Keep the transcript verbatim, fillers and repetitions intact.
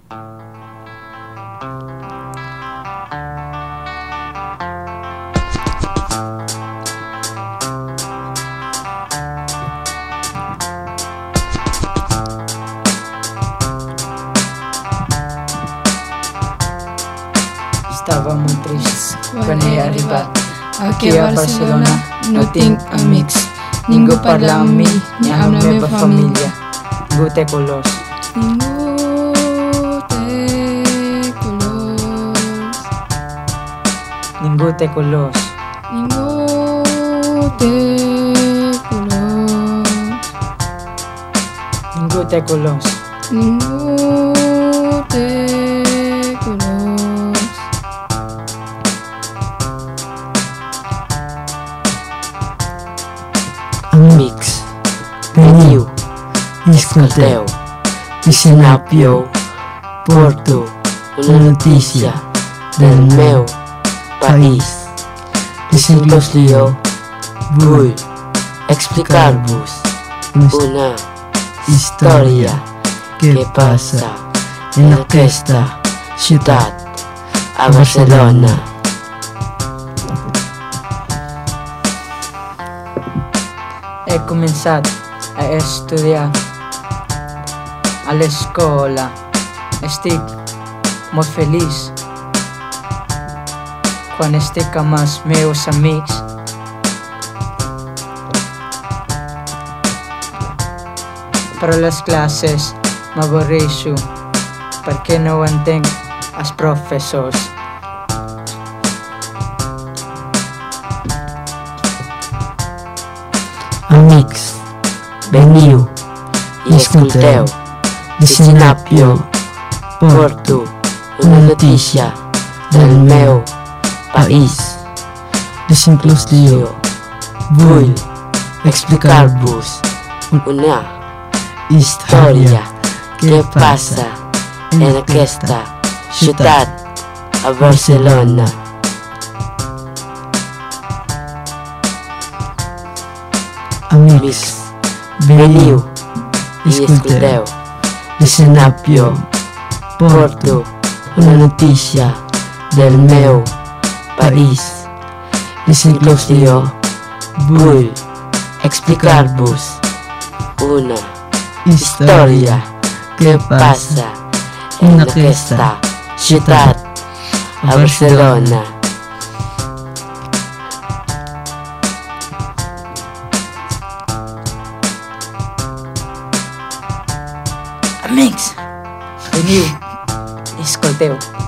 Estava molt trist quan he arribat aquí a Barcelona. No tinc amics, ningú parla amb mi ni amb la meva família. Ningú té colors. Ningú té colors. Ningú té colors. Ningú té colors. Ningú té colors. Ningú té colors. Amics, veniu i escolteu. Listen up, yo. Porto una notícia del meu país. Listen closely, yo. Vull explicar-vos una història que passa en aquesta ciutat, a Barcelona. He començat a estudiar a l'escola. Estic molt feliç quan estic amb els meus amics. Però a les classes m'avorreixo perquè no entenc els professors. Amics, veniu i escolteu. Listen up, yo. Porto una notícia del meu país. Listen closely, yo. Vull explicar-vos una història que passa en aquesta ciutat, a Barcelona. Amics, veniu i escolteu. Listen up, yo. Porto una notícia del meu país. Listen closely, yo. Vull explicar-vos una història que passa en aquesta ciutat, a Barcelona. Amics, veniu i escolteu.